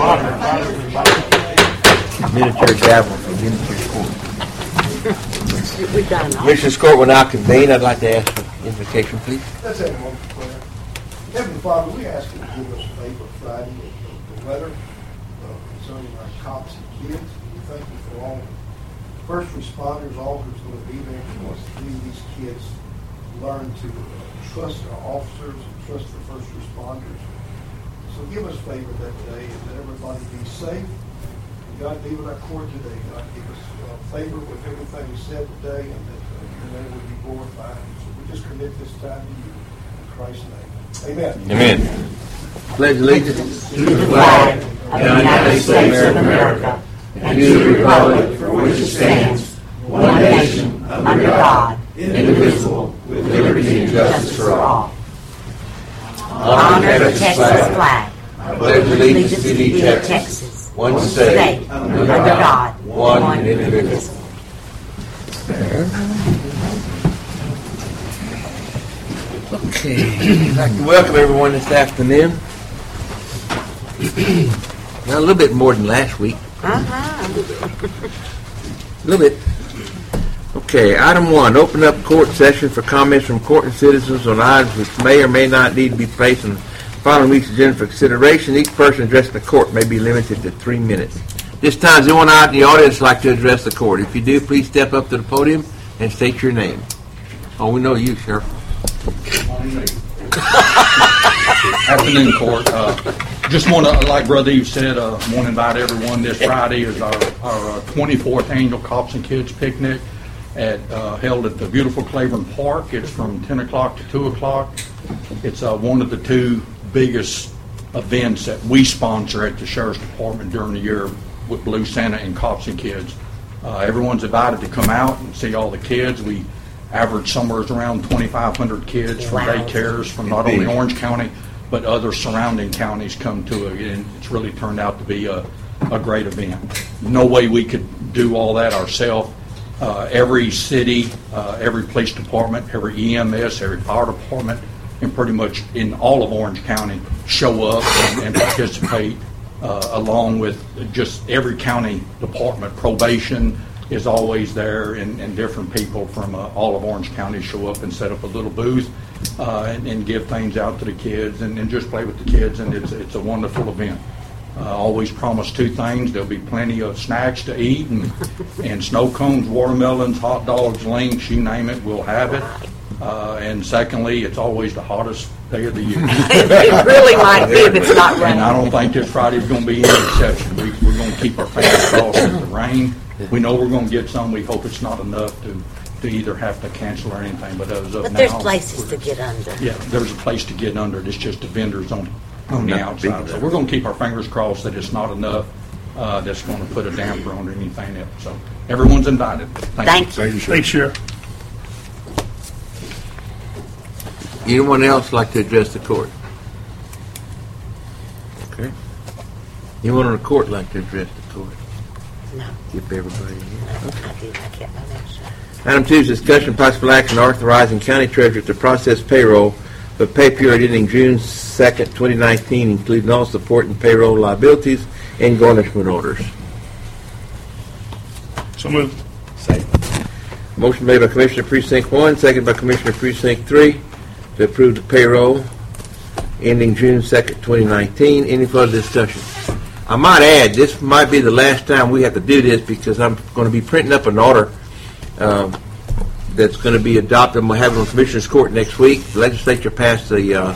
Miniature gavel for Miniature Court. We've got enough. Commissioners Court will now convene. I'd like to ask for invocation, please. Let's have a moment of prayer. Heavenly Father, we ask you to give us favor Friday, the weather concerning our cops and kids. We thank you for all the first responders, all who's going to be there for us to see these kids learn to trust our officers and trust the first responders. So give us favor that day and let everybody be safe. And God, be with our court today. God, give us favor with everything we said today and that your name will be glorified. So we just commit this time to you. In Christ's name. Amen. Amen. Pledge allegiance to the flag of the United States of America and to the republic for which it stands, one nation, under God, indivisible, with liberty and justice for all. Honor the Texas flag. I pledge allegiance to thee, Texas, one state, under God, one indivisible. Okay. I'd like to welcome everyone this afternoon. Now, a little bit more than last week. A little bit. Okay, item 1, open up court session for comments from court and citizens on items which may or may not need to be placed on the following week's agenda for consideration. Each person addressing the court may be limited to 3 minutes. This time, is anyone out in the audience like to address the court? If you do, please step up to the podium and state your name. Oh, we know you, Sheriff. Afternoon, court. Just want to, like Brother Eve said, want to invite everyone. This Friday is our 24th annual Cops and Kids Picnic held at the beautiful Claiborne Park. It's from 10 o'clock to 2 o'clock. It's one of the two biggest events that we sponsor at the Sheriff's Department during the year with Blue Santa and Cops and Kids. Everyone's invited to come out and see all the kids. We average somewhere around 2,500 kids from daycares from not only Orange County but other surrounding counties come to it, and it's really turned out to be a great event. No way we could do all that ourselves. Every city, every police department, every EMS, every fire department, and pretty much in all of Orange County show up and participate along with just every county department. Probation is always there, and different people from all of Orange County show up and set up a little booth and give things out to the kids and just play with the kids, and it's a wonderful event. Always promise 2 things. There'll be plenty of snacks to eat and snow cones, watermelons, hot dogs, links, you name it, we'll have it. And secondly, it's always the hottest day of the year. It really might be if it's not raining. And I don't think this Friday's going to be any exception. We're going to keep our fingers crossed at the rain. We know we're going to get some. We hope it's not enough to either have to cancel or anything. But as of now, there's places to get under. Yeah, there's a place to get under. It's just the vendors on the outside. So we're going to keep our fingers crossed that it's not enough that's going to put a damper on anything else. So everyone's invited. Thank you. Thanks, Sheriff. Anyone else like to address the court? Okay. Anyone on the court like to address the court? No. Keep everybody here. No, okay. I kept my mouth shut. Item 2 is discussion, possible action authorizing county treasurer to process payroll for pay period ending June 2nd, 2019, including all support and payroll liabilities and garnishment orders. So moved. Motion made by Commissioner Precinct 1, seconded by Commissioner Precinct 3 to approve the payroll ending June 2nd, 2019. Any further discussion? I might add, this might be the last time we have to do this because I'm going to be printing up an order that's going to be adopted. I'm going to have it on Commissioner's Court next week. The legislature passed a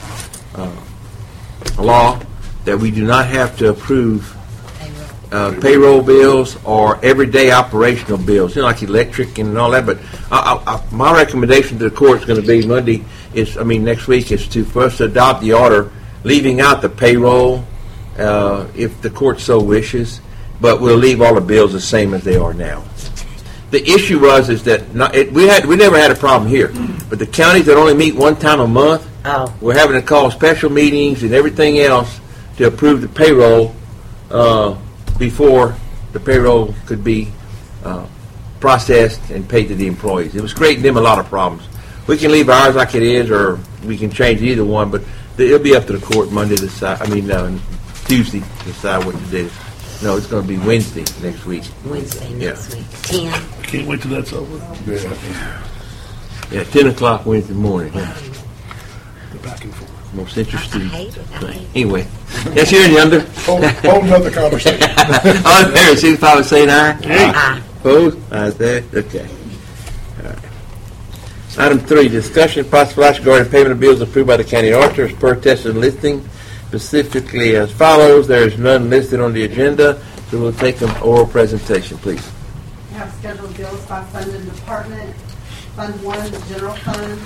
law that we do not have to approve payroll bills or everyday operational bills, like electric and all that. But my recommendation to the court is going to be next week is for us to adopt the order leaving out the payroll if the court so wishes, but we'll leave all the bills the same as they are now. The issue is that we never had a problem here, but the counties that only meet one time a month, we're having to call special meetings and everything else to approve the payroll before the payroll could be processed and paid to the employees. It was creating them a lot of problems. We can leave ours like it is, or we can change either one, but it'll be up to the court Tuesday to decide what to do. No, it's going to be Wednesday next week. Wednesday next week. 10. Can't wait till that's over. Yeah, 10 o'clock Wednesday morning. Yeah. Go back and forth. Most interesting I hate it. I thing. hate it. Anyway, yes, you're in the under. Whole nother conversation. All in favor, signify by saying aye. Aye. Opposed? Ayes there. Okay. All right. Item 3, discussion and possible action regarding payment of bills approved by the county auditor as per tested listing, specifically as follows. There is none listed on the agenda, so we'll take an oral presentation, please. We have scheduled bills by fund and department. Fund 1, the general fund,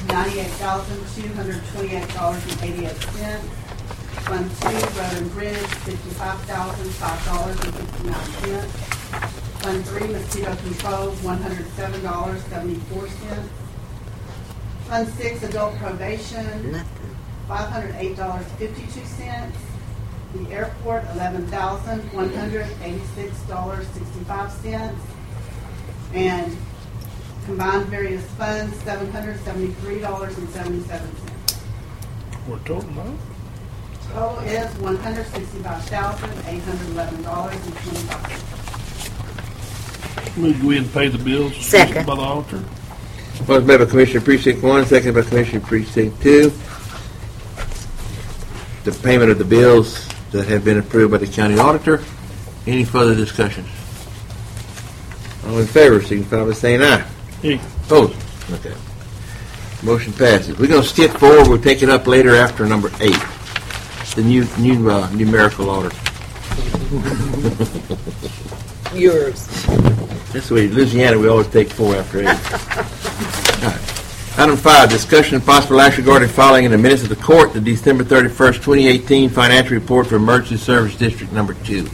$98,228.88. Fund 2, road and bridge, $55,005.59. Fund 3, mosquito control, $107.74. Fund 6, adult probation, Nothing. $508.52. The airport, $11,186.65. And combined various funds, $773.77. We're total now. Total is $165,811.25. We'll go ahead and pay the bills. Second. By the auditor. Motion made by Commissioner Precinct 1, seconded by Commissioner Precinct 2. The payment of the bills that have been approved by the county auditor. Any further discussions? All in favor, signify by saying aye. Hey, Opposed? Okay. Motion passes. We're going to skip forward. We'll take it up later after number 8. The new numerical order. Yours. That's the way in Louisiana we always take 4 after 8. All right. Item 5, discussion and possible action regarding filing in the minutes of the court the December 31st, 2018 financial report for Emergency Service District Number 2.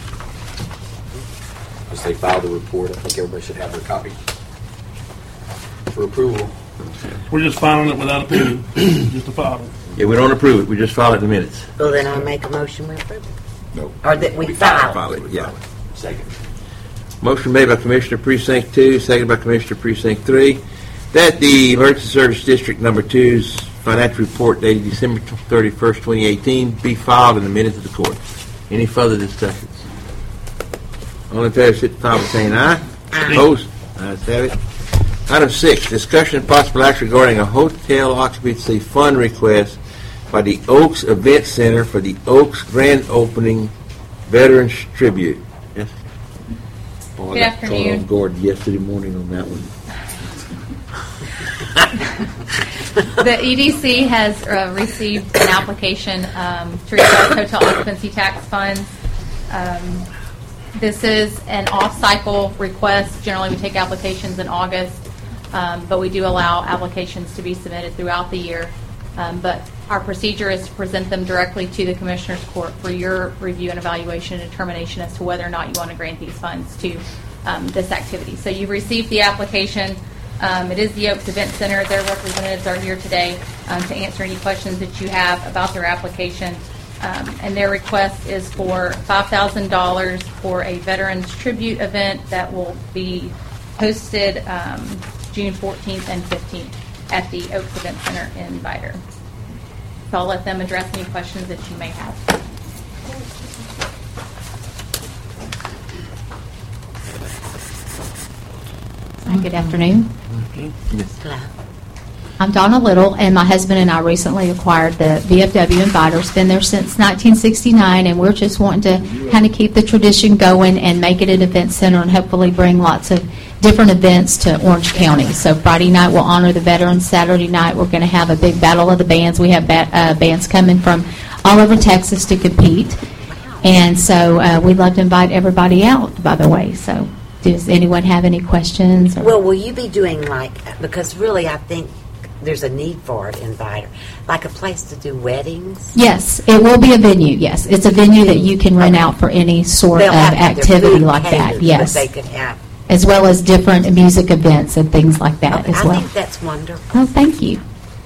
As they file the report, I think everybody should have their copy for approval. we're just filing it without opinion. Just a file. Yeah, we don't approve it. We just file it in the minutes. Well, then I make a motion we approve it. No. Or that we file. File it, yeah. Second. Motion made by Commissioner Precinct 2, seconded by Commissioner Precinct 3, that the Emergency Service District Number 2's financial report dated December 31st, 2018 be filed in the minutes of the court. Any further discussions? All in favor, signify by saying aye. Aye. Opposed? Ayes have it. Item 6, discussion and possible action regarding a hotel occupancy fund request by the Oaks Event Center for the Oaks Grand Opening Veterans Tribute. Yes? Oh, Good afternoon. I got caught off guard yesterday morning on that one. The EDC has received an application to request hotel occupancy tax funds. This is an off-cycle request. Generally, we take applications in August, but we do allow applications to be submitted throughout the year. But our procedure is to present them directly to the Commissioners Court for your review and evaluation and determination as to whether or not you want to grant these funds to this activity. So you've received the application. It is the Oaks Event Center. Their representatives are here today to answer any questions that you have about their application. And their request is for $5,000 for a Veterans Tribute event that will be hosted June 14th and 15th at the Oaks Event Center in Vidor. So I'll let them address any questions that you may have. Hi, good afternoon. Hello. I'm Donna Little, and my husband and I recently acquired the VFW in Vidor. It's been there since 1969, and we're just wanting to kind of keep the tradition going and make it an event center and hopefully bring lots of different events to Orange County. So Friday night we'll honor the veterans. Saturday night we're going to have a big battle of the bands. We have bands coming from all over Texas to compete. And so we'd love to invite everybody out, by the way. So does anyone have any questions? Well, will you be doing because really I think there's a need for it in Vidor, like a place to do weddings? Yes, it will be a venue, yes. It's a venue that you can rent out for any sort They'll of have to have their activity food like that, catered, yes. But they could have. As well as different music events and things like that as I well. think that's wonderful. Oh, thank you.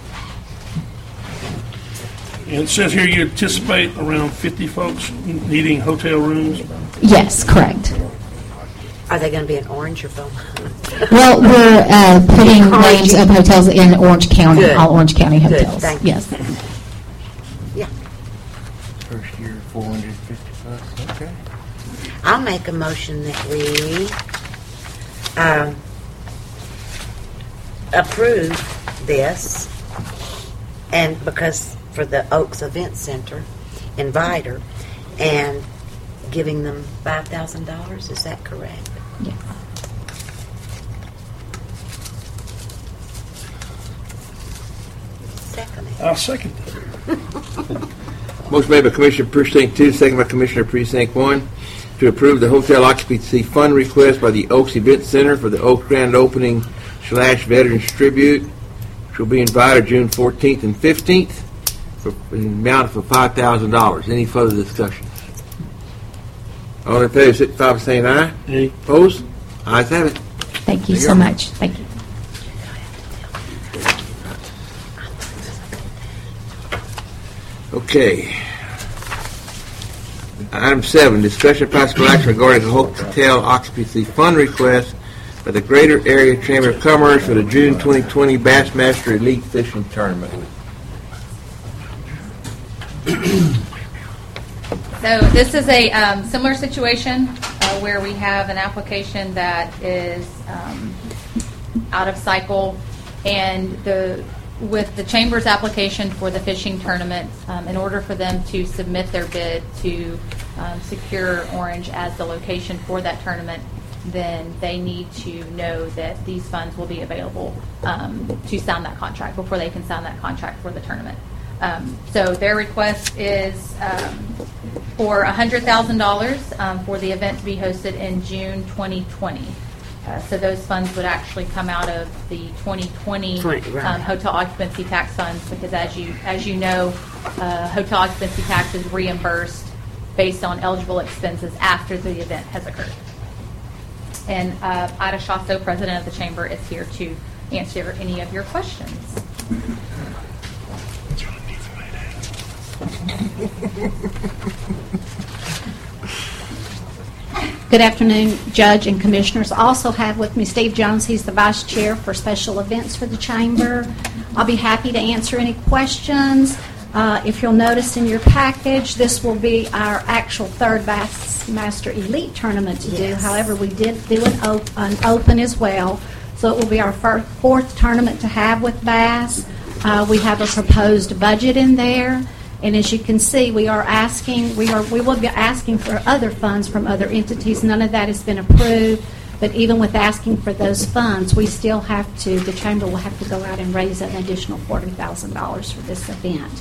And it says here you anticipate around 50 folks needing hotel rooms. Yes, correct. Are they going to be in Orange or Beaumont? Well, we're putting Orange. names of hotels in Orange County, Good. all Orange County Good, hotels. thank you. Yes. Yeah. First year, 400 Okay. I'll make a motion that we approve this, and because for the Oaks Event Center, Inviter, and giving them $5,000. Is that correct? Yes. Second. I'll second that. Motion made by Commissioner Precinct 2, second by Commissioner Precinct 1, to approve the hotel occupancy fund request by the Oaks Event Center for the Oaks Grand Opening / Veterans Tribute, which will be invited June 14th and 15th for an amount of $5,000. Any further discussion? All in favor, signify by saying aye. Aye. Opposed? Ayes have it. Thank you There you so go. much. Thank you. Okay. Item 7, discussion of possible action regarding the hotel occupancy fund request by the Greater Area Chamber of Commerce for the June 2020 Bassmaster Elite Fishing Tournament. So this is a similar situation where we have an application that is out of cycle, and with the Chamber's application for the fishing tournament, in order for them to submit their bid to secure Orange as the location for that tournament, then they need to know that these funds will be available to sign that contract before they can sign that contract for the tournament. So their request is for $100,000 for the event to be hosted in June 2020. So those funds would actually come out of the 2020 Right. hotel occupancy tax funds, because as you know, hotel occupancy tax is reimbursed based on eligible expenses after the event has occurred. And Ida Shasso, president of the chamber, is here to answer any of your questions. Good afternoon, Judge and Commissioners. I also have with me Steve Jones. He's the Vice Chair for Special Events for the Chamber. I'll be happy to answer any questions. If you'll notice in your package, this will be our actual third Bassmaster Elite tournament to do. Yes. However, we did do an open as well. So it will be our fourth tournament to have with Bass. We have a proposed budget in there. And as you can see, we will be asking for other funds from other entities. None of that has been approved. But even with asking for those funds, we still the Chamber will have to go out and raise an additional $40,000 for this event.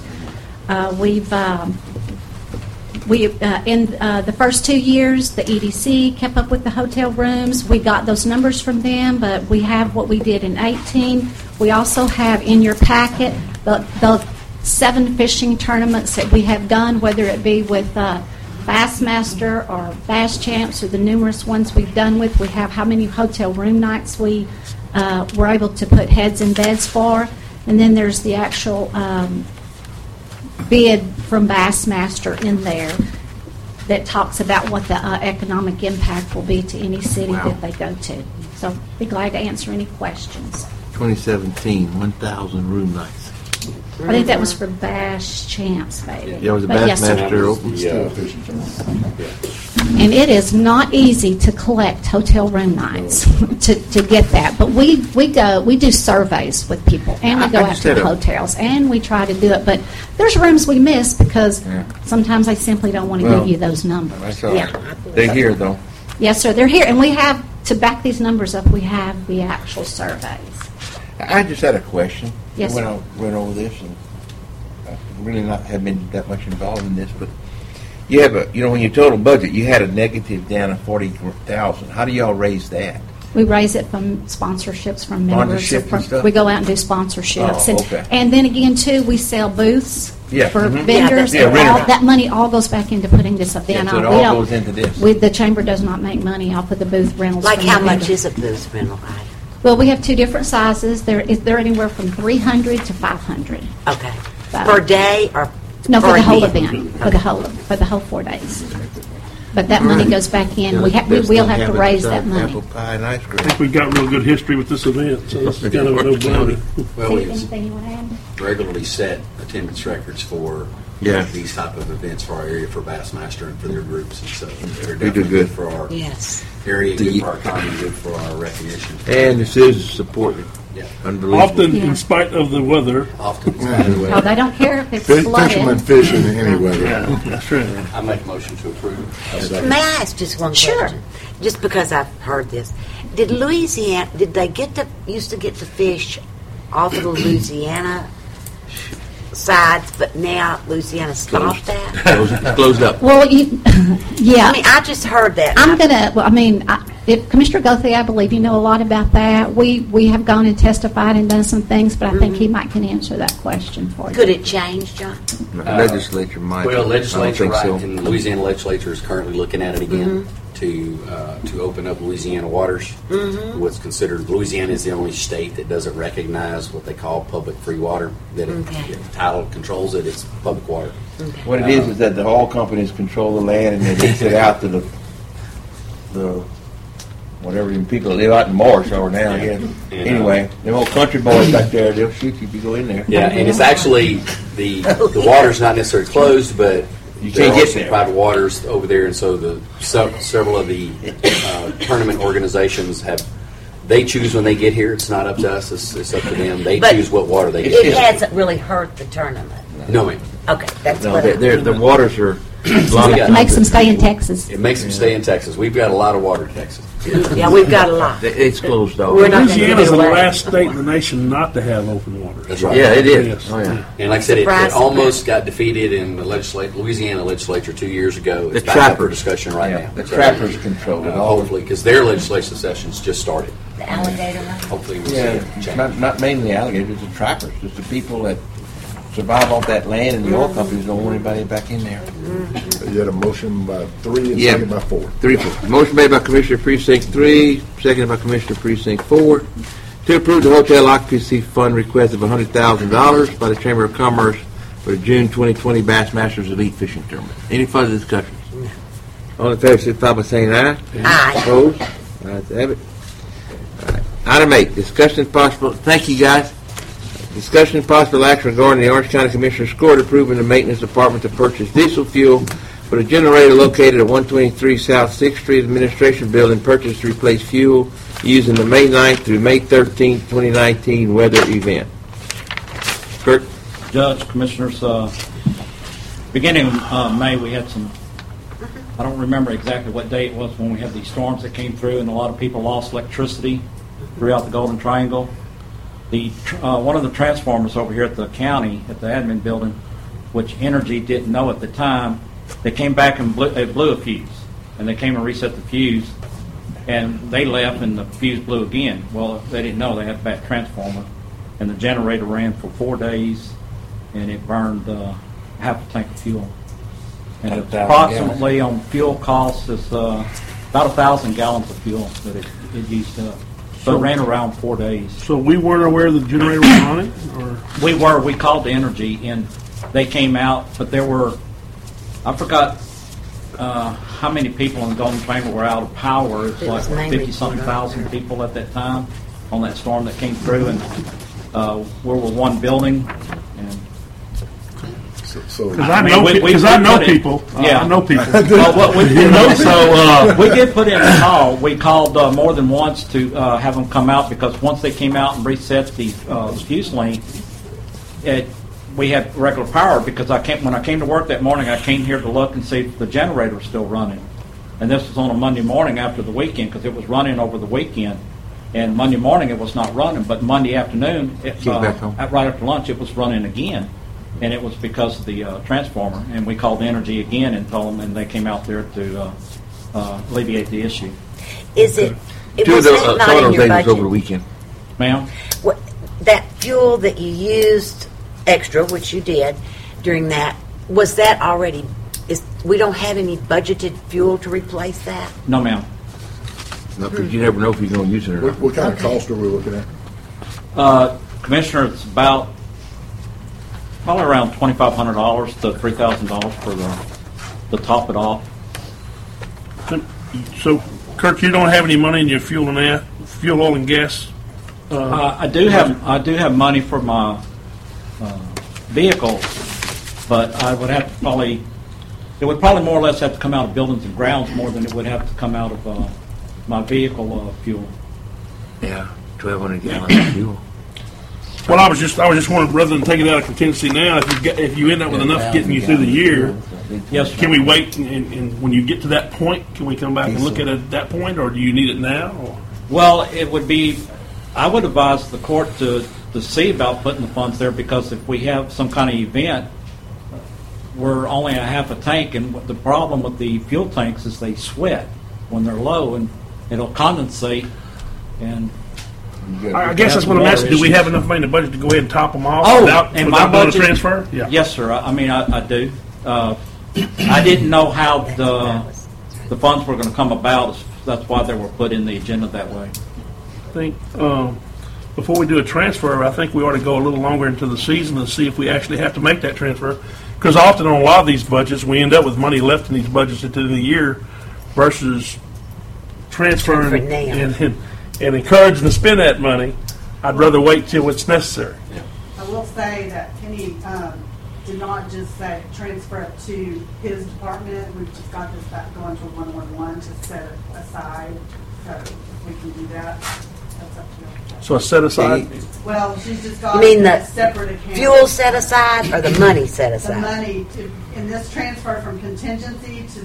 In the first 2 years, the EDC kept up with the hotel rooms. We got those numbers from them, but we have what we did in 2018. We also have in your packet the 7 fishing tournaments that we have done, whether it be with Bassmaster or Bass Champs or the numerous ones we've done with. We have how many hotel room nights we were able to put heads in beds for. And then there's the actual bid from Bassmaster in there that talks about what the economic impact will be to any city that they go to. So be glad to answer any questions. 2017, 1,000 room nights. I think that was for Bass Champs, maybe. Yeah, it was a But yes, sir. Bassmaster Open. Yeah, fishing tournament. And it is not easy to collect hotel room nights to get that. But we do surveys with people, and we go out to the hotels, and we try to do it. But there's rooms we miss because sometimes they simply don't want to give you those numbers. That's all right. They're here, though. Yes, sir. They're here, and we have to back these numbers up. We have the actual surveys. I just had a question. Yes, when sir. I went over this, and I really not have been that much involved in this, but you have when your total budget, you had a negative down of 40,000. How do y'all raise that? We raise it from sponsorships from members. Sponsorship and stuff? We go out and do sponsorships. Oh, okay. And then again, too, we sell booths for mhm. vendors. Yeah, and rent 'em. that money all goes back into putting this event Yeah, so on. it We all don't- goes into this. The Chamber does not make money off of the booth rentals. Like from how the much vendors. is a booth rental? Well, we have 2 different sizes. They're anywhere from 300 to 500. Okay. So- Per day or No, for per the whole event? event, for the whole 4 days. But that money goes back in. We Best will thing have to having raise a that money. Apple pie and ice I cream. think we've got real good history with this event, so this is kind of a no-brainer. Well, we Anything you want to add? regularly set attendance records for Yeah. these type of events for our area, for Bassmaster and for their groups. And so they're They do definitely good. for our Yes. area, good for our economy, good for our recognition. And the citizens support it. Yeah. Unbelievable. Often, Yeah. in spite of the weather. Often, by the way, Oh, they don't care if it's Fishermen flooded. fish in any weather. Yeah, that's right. I make a motion to approve. May I ask just one Sure. question? Just because I've heard this. Did Louisiana, did they used to get to fish off of the Louisiana sides, but now Louisiana stopped that? Closed up. Well, yeah. I mean, I just heard that. Commissioner Guthrie, I believe you know a lot about that. We have gone and testified and done some things, but I think he might can answer that question for you. Could it change, John? Legislature might. Well, I legislature, don't right, think so. and the Louisiana legislature is currently looking at it again to open up Louisiana waters. What's considered, Louisiana is the only state that doesn't recognize what they call public free water, that if title controls it, it's public water. What it is that the oil companies control the land and they lease it out to the whatever them people that live out in marsh over now, I guess. Anyway, them old country boys back there, they'll shoot you if you go in there. Yeah, and it's actually, the water's not necessarily closed, but You there can't are get some there. private waters over there, and so several of the tournament organizations they choose when they get here. It's not up to us, it's up to them. They But choose what water they It get. hasn't really hurt the tournament. No, ma'am. Okay, that's No, what the waters are. It makes them stay in Texas. It makes them stay in Texas. We've got a lot of water in Texas. Yeah, we've got a lot. It's closed off. We're not gonna Louisiana is give the it away. last state in the nation not to have open water. That's right. Yeah, it is. Yes. Oh, yeah. And like I said, it Surprise, almost got defeated in the Louisiana legislature 2 years ago. It's The back up for trappers. discussion right Yeah, now. the trappers control it all. Hopefully, because their legislative sessions just started. The alligator one? Hopefully, we'll Yeah, see a change. not mainly alligators, it's the trappers. It's the people that survive off that land, and the oil companies don't want anybody back in there. You had a motion by 3 and Yeah. second by 4. 3-4. Motion made by Commissioner Precinct 3, seconded by Commissioner Precinct 4, to approve the hotel occupancy fund request of $100,000 by the Chamber of Commerce for the June 2020 Bassmasters Elite Fishing Tournament. Any further discussion? All in favor, signify by saying aye. Aye. Opposed? Ayes have it. All right. Item 8, discussion and possible, thank you guys. Discussion and possible action regarding the Orange County Commissioner's court approving the maintenance department to purchase diesel fuel for the generator located at 123 South 6th Street Administration Building, purchased to replace fuel used in the May 9th through May 13th, 2019 weather event. Kurt? Judge, Commissioners, beginning of May, we had some, I don't remember exactly what day it was when we had these storms that came through, and a lot of people lost electricity throughout the Golden Triangle. One of the transformers over here at the county, at the admin building, which Energy didn't know at the time, they came back and blew a fuse. And they came and reset the fuse, and they left and the fuse blew again. Well, they didn't know they had a bad transformer. And the generator ran for 4 days, and it burned half a tank of fuel. And it's approximately on fuel costs, it's about 1,000 gallons of fuel that it used up. So it ran around 4 days. So we weren't aware the generator was on it? Or? We called the Energy, and they came out, but there were, I forgot how many people in the Golden Triangle were out of power. It's It was like mainly 50-something thousand people at that time on that storm that came through, and we were one building. And Because I know people. Yeah. I know people. Well, we did put in a call. We called more than once to have them come out, because once they came out and reset the fuse link, we had regular power. Because when I came to work that morning, I came here to look and see if the generator was still running. And this was on a Monday morning after the weekend, because it was running over the weekend. And Monday morning it was not running, but Monday afternoon, right after lunch, it was running again. And it was because of the transformer. And we called Energy again and told them, and they came out there to alleviate the issue. Is it? Two of Was those that not in your things over the budget? weekend. Ma'am? That fuel that you used extra, which you did during that, was that already? We don't have any budgeted fuel to replace that. No, ma'am. No, because you never know if you're going to use it or not. What kind of cost are we looking at? Commissioner, it's about probably around $2,500 to $3,000 for the top it off. So, Kirk, you don't have any money in your fuel, oil, and gas? I do have money for my vehicle But I would have to probably, it would probably more or less have to come out of buildings and grounds more than it would have to come out of my vehicle fuel. Yeah, 1,200 gallons of fuel. Well, I was just wondering, rather than take it out of contingency now, if you end up with enough getting you through the year, Yes, sir. can we wait and when you get to that point, can we come back and look at it at that point, or do you need it now? Or? Well, it would be, I would advise the court to see about putting the funds there, because if we have some kind of event, we're only a half a tank, and the problem with the fuel tanks is they sweat when they're low, and it'll condensate, and I guess that's what I'm asking. Do we have enough money in the budget to go ahead and top them off Oh, without and my doing a budget- transfer? Yeah. yes, sir. I mean, I do. I didn't know how the funds were going to come about. That's why they were put in the agenda that way. I think before we do a transfer, I think we ought to go a little longer into the season and see if we actually have to make that transfer. Because often on a lot of these budgets, we end up with money left in these budgets at the end of the year versus transferring Transfer now. and encouraging to spend that money. I'd rather wait till it's necessary. I will say that Kenny did not just say transfer it to his department. We've just got this back going to 111 to set it aside. So if we can do that, that's up to you. So a set aside. Well, she's just got You mean a the separate account. fuel set aside or the money set The aside? money in this transfer from contingency to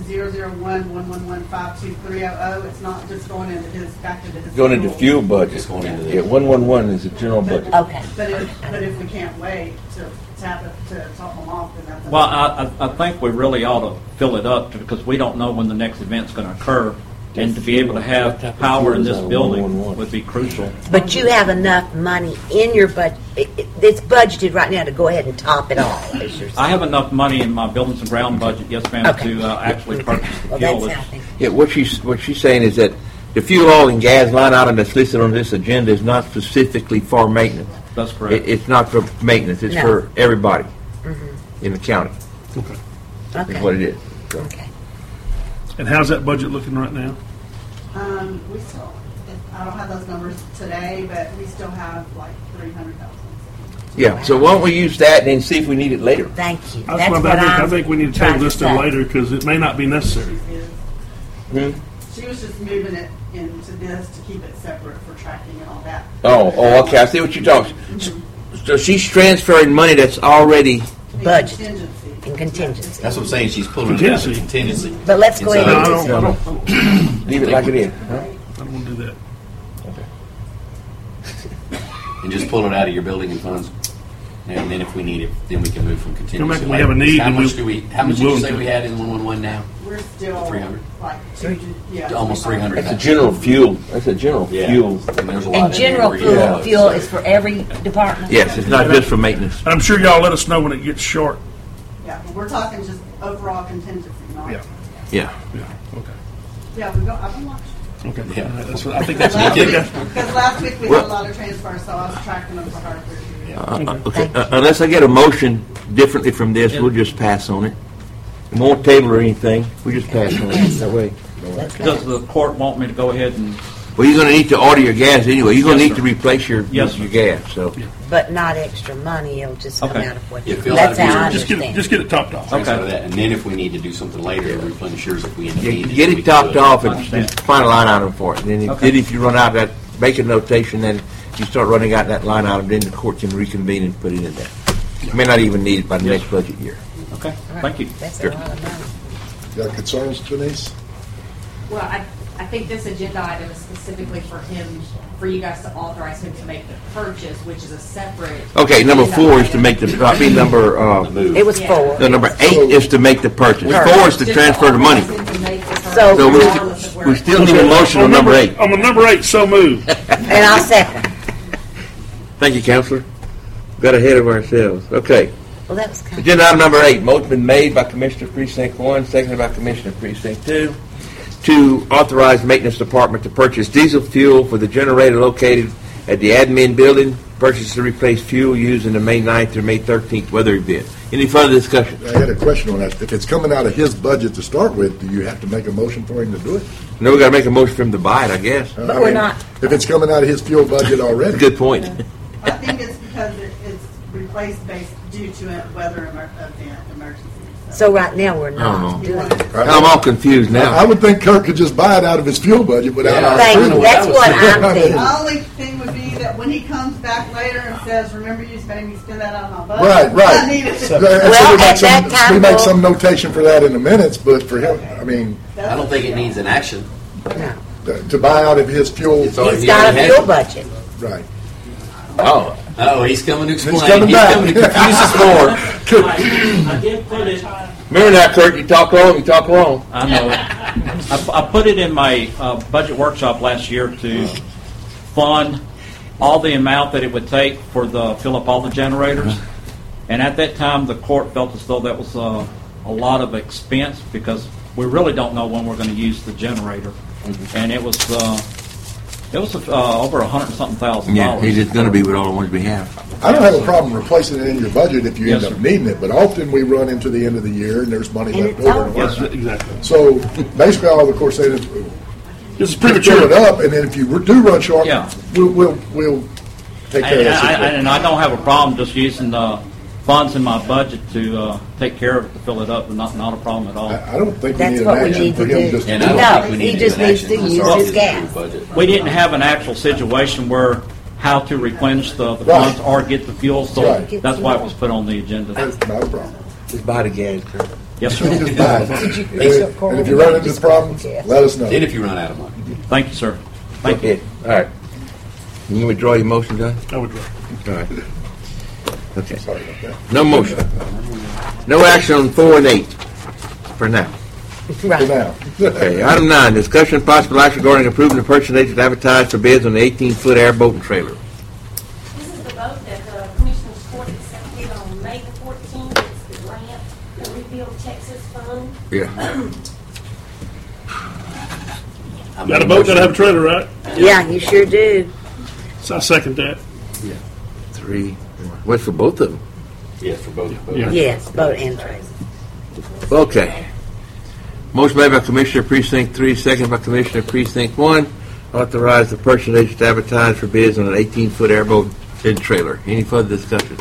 001-111-5230. It's not just going into back into his. Going into fuel budget. It's going into the- Yeah, 111 is the general budget. Okay. But if we can't wait to tap it to top them off, then that's. Well, I think we really ought to fill it up, because we don't know when the next event's going to occur, and to be able to have power in this building would be crucial. But you have enough money in your budget. It's budgeted right now to go ahead and top it off. Is your- I have enough money in my buildings and ground budget, yes, ma'am, Okay. to actually purchase the Well, fuel. that's healthy. Yeah, what she's saying is that the fuel, oil, and gas line item that's listed on this agenda is not specifically for maintenance. That's correct. It's not for maintenance. It's No. for everybody in the county. Okay. Is what it is. So. Okay. And how's that budget looking right now? We still, I don't have those numbers today, but we still have like 300,000. Yeah. So why don't we use that and then see if we need it later? Thank you. That's That's what what I I'm think we need to trying table this till say. later because it may not be necessary. She was just moving it into this to keep it separate for tracking and all that. Oh, okay. I see what you're talking. So she's transferring money that's already. Budget. Contingency. In contingency. That's what I'm saying. She's pulling it out of Contingency. contingency. But let's go And ahead so- and No, I don't. Leave it like it is. Huh? I don't want to do that. And just pull it out of your building and funds. And then if we need it, then we can move from contingency. Come back when we have a need, How and much we- do we? How much we did you will say do. we had in 111 now? We're still 300? like Almost 300. That's a general fuel. That's a general Yeah. fuel. And there's a lot And in general there. fuel, Yeah. fuel is for every department? Yes, it's not just for maintenance. I'm sure y'all let us know when it gets short. Yeah, but we're talking just overall contingency, not. Yeah. Yeah. Yeah. Okay. Yeah, I've been watching. Okay. Yeah. That's what, I think that's. Because last week we had Well- a lot of transfers, so I was tracking them for her. Okay. Unless I get a motion differently from this, we'll just pass on it. We won't table or anything. We just pass on it that way. Does the court want me to go ahead and, Well, you're going to need to order your gas anyway. You're going to Yes, need sir. to replace your Yes, your sir. gas. So. But not extra money, it'll just come Okay. out of what Yeah, you. fill That's out of how I your- understand. Just get it topped off. Transfer Okay. that. And then if we need to do something later, replenish yours if we end up Yeah, needing it. get we it can topped do it. off and Understand. just find a line item for it. And then Okay. if you run out of that, make a notation, then you start running out that line item, then the court can reconvene and put it in there. You may not even need it by the Yes, next budget year. okay, thank you. That's Sure. a lot of money. Got concerns, Denise? Well, I think this agenda item is specifically for him, for you guys to authorize him to make the purchase, which is a separate. Okay, number agenda 4 is to item. make the, I mean, number, Move. It was Yeah. four. no, number 8 is to make the purchase. 4 is to Just transfer the money. authorize him to make the purchase So- So regardless of where we it still need a motion on number 8. On number 8, so moved. And I'll second. Thank you, Counselor. Got ahead of ourselves. Okay. Well, that was kind of. Agenda item number 8, motion been made by Commissioner Precinct 1, seconded by Commissioner Precinct 2, to authorize Maintenance Department to purchase diesel fuel for the generator located at the admin building, purchase to replace fuel used in the May 9th through May 13th weather event. Any further discussion? I had a question on that. If it's coming out of his budget to start with, do you have to make a motion for him to do it? No, we got to make a motion for him to buy it, I guess. But we're not. If it's coming out of his fuel budget already. Good point. I think it's because it's replaced based due to a weather event emergency. So right now, we're not Uh-huh. doing it. I'm all confused now. I would think Kirk could just buy it out of his fuel budget without our Thank you, approval. that's what I'm The thinking. only thing would be that when he comes back later and says, remember you made me spend that out of my budget. Right. I need it. So Well, we make at that time, we make we'll- some notation for that in the minutes, but for him, I mean, I don't think it needs an action. No. to buy out of his fuel, It's already- He's got a he fuel has- budget. right. Oh, Oh, he's coming to explain. He's coming back. coming to confuse us more. I did put it. remember now, Kurt, you talk long, you talk long. I know it. I put it in my budget workshop last year to fund all the amount that it would take for the fill up all the generators. And at that time, the court felt as though that was a lot of expense because we really don't know when we're going to use the generator. And it was over $100-something thousand. Yeah, he's just going to be with all the ones we have. I don't have a problem replacing it in your budget if you Yes, end up sir. needing it, but often we run into the end of the year and there's money And left it's over. over. Yes, exactly. So basically, all the court said is This is fill premature. it up, and then if you do run short, Yeah. we'll take care of that situation. And I don't have a problem just using the funds in my budget to take care of it, to fill it up, not a problem at all. I don't think we That's need an what we action need for to him do. just to And I don't No, think we need he to just do an needs action to to use start his with gas. the budget. We didn't have an actual situation where how to replenish the Right. funds or get the fuel, so Right. that's why it was put on the agenda. That's not a problem. Just buy the gas, Kurt. Yes, sir. Just buy it. And if you run into problems, let us know. And if you run out of money. Thank you, sir. Thank you. Okay, all right. You withdraw your motion, John? I would. All right. Okay. Sorry about that. No motion. No action on 4 and 8 for now. For Right. now. Okay, item 9, discussion and possible action regarding approving the purchase agent to advertise for bids on the 18-foot airboat and trailer. This is the boat that the Commissioners Court accepted on May the 14th. It's the grant, the Rebuild Texas Fund. Yeah. Got a boat, got to have a trailer, right? Yeah, you sure do. So I second that. 3. What's for both of them? Yes, for both. Yeah. Yes, boat and trailer. Okay. Motion made by Commissioner Precinct 3, second by Commissioner Precinct 1. Authorize the purchase agent to advertise for bids on an 18-foot airboat and trailer. Any further discussion?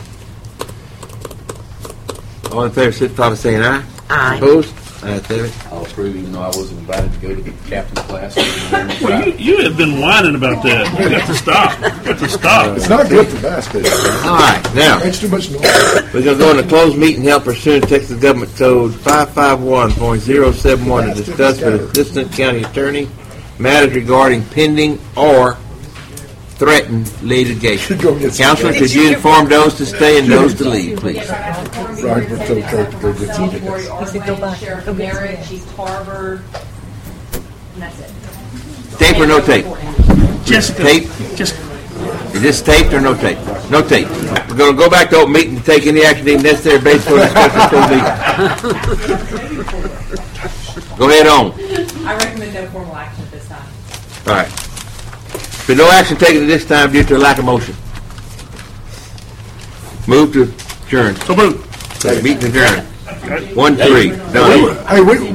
All in favor, signify by saying aye. Aye. Opposed? Ayes have it. I'll approve, even though I wasn't invited to go to the captain's class. Well, you have been whining about that. You got to stop. You got to stop. It's not good for bass fishing. All right, now, Makes too much noise. we're going to go into closed meeting held pursuant to Texas Government Code 551.071 to discuss with Assistant County Attorney matters regarding pending or threatened litigation. Go get some Counselor, gas. could you inform those to stay and those to leave, please? Right, we're told Kirk to go get some gas. Sheriff Merritt, Chief Tarver, and that's it. Tape or no tape? Jessica, Tape? just Is this taped or no tape? No tape. We're going to go back to open meeting to take any action deemed necessary based on discussion of closed meeting. Go ahead on. I recommend no formal action at this time. All right. But no action taken at this time due to a lack of motion. Move to adjourn. so move. Meeting adjourned. 1-3. Done. Hey, we